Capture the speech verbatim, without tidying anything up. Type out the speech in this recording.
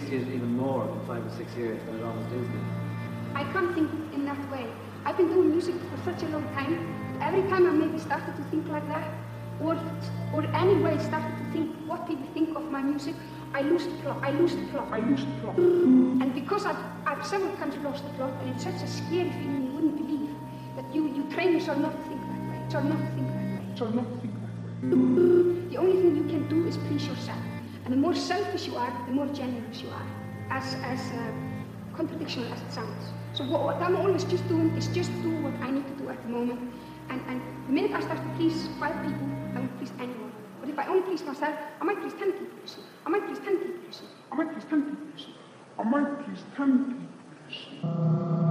appreciate it even more in five or six years than it always did then? I can't think in that way. I've been doing music for such a long time. Every time I maybe started to think like that, or or anyway started to think what people think of my music, I lose the plot. I lose the plot. I lose the plot. And because I've, I've several times lost the plot, and it's such a scary feeling you wouldn't believe, that you, you train yourself not to think that way. So not to think that way. So not to think that way. The only thing you can do is please yourself. And the more selfish you are, the more generous you are. As, as uh, contradictional as it sounds. So what, what I'm always just doing is just do what I need to do at the moment. And, and the minute I start to please five people, I won't please anyone. But if I only please myself, I might please ten people. I might please ten people. I might please ten people. I might please ten people.